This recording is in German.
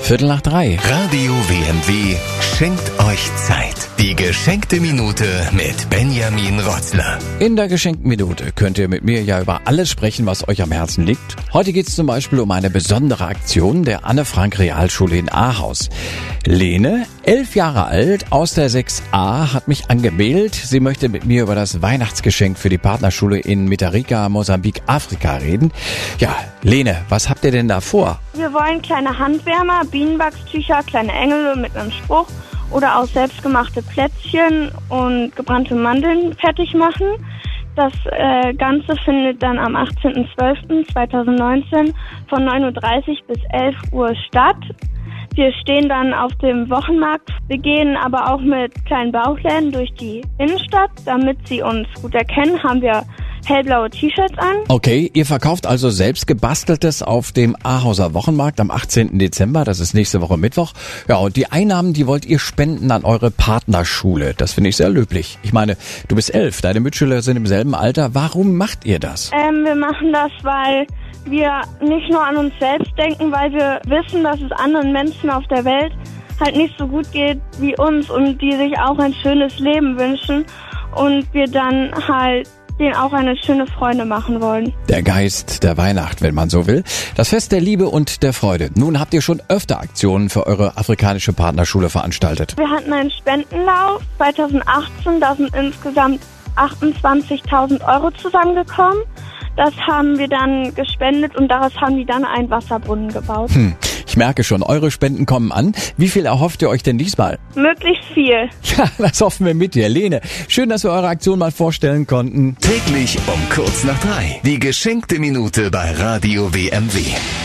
3:15. Radio WMW schenkt euch Zeit. Die geschenkte Minute mit Benjamin Rotzler. In der geschenkten Minute könnt ihr mit mir ja über alles sprechen, was euch am Herzen liegt. Heute geht es zum Beispiel um eine besondere Aktion der Anne-Frank-Realschule in Ahaus. Lene, 11 Jahre alt, aus der 6a, hat mich angemeldet. Sie möchte mit mir über das Weihnachtsgeschenk für die Partnerschule in Mitarika, Mosambik, Afrika reden. Ja, Lene, was habt ihr denn da vor? Wir wollen kleine Handwärmer, Bienenwachstücher, kleine Engel mit einem Spruch oder auch selbstgemachte Plätzchen und gebrannte Mandeln fertig machen. Das Ganze findet dann am 18.12.2019 von 9:30 Uhr bis 11 Uhr statt. Wir stehen dann auf dem Wochenmarkt. Wir gehen aber auch mit kleinen Bauchläden durch die Innenstadt. Damit sie uns gut erkennen, haben wir hellblaue T-Shirts an. Okay, ihr verkauft also selbst gebasteltes auf dem Ahauser Wochenmarkt am 18. Dezember. Das ist nächste Woche Mittwoch. Ja, und die Einnahmen, die wollt ihr spenden an eure Partnerschule. Das finde ich sehr löblich. Ich meine, du bist 11, deine Mitschüler sind im selben Alter. Warum macht ihr das? Wir machen das, weil wir nicht nur an uns selbst denken, weil wir wissen, dass es anderen Menschen auf der Welt halt nicht so gut geht wie uns und die sich auch ein schönes Leben wünschen und wir dann halt denen auch eine schöne Freude machen wollen. Der Geist der Weihnacht, wenn man so will. Das Fest der Liebe und der Freude. Nun habt ihr schon öfter Aktionen für eure afrikanische Partnerschule veranstaltet. Wir hatten einen Spendenlauf 2018, da sind insgesamt 28.000 Euro zusammengekommen. Das haben wir dann gespendet und daraus haben die dann einen Wasserbrunnen gebaut. Ich merke schon, eure Spenden kommen an. Wie viel erhofft ihr euch denn diesmal? Möglichst viel. Ja, das hoffen wir mit dir, Lene. Schön, dass wir eure Aktion mal vorstellen konnten. Täglich um 2:45. Die geschenkte Minute bei Radio WMW.